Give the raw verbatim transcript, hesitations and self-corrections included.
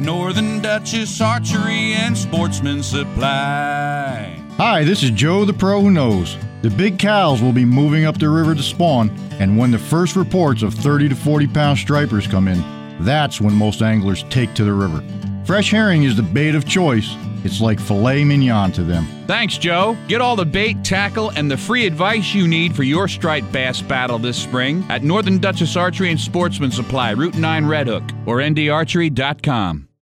Northern Duchess Archery and Sportsman Supply. Hi, this is Joe the Pro Who Knows. The big cows will be moving up the river to spawn, and when the first reports of thirty to forty pound stripers come in, that's when most anglers take to the river. Fresh herring is the bait of choice. It's like filet mignon to them. Thanks, Joe. Get all the bait, tackle, and the free advice you need for your striped bass battle this spring at Northern Duchess Archery and Sportsman Supply, Route nine Red Hook, or N D archery dot com.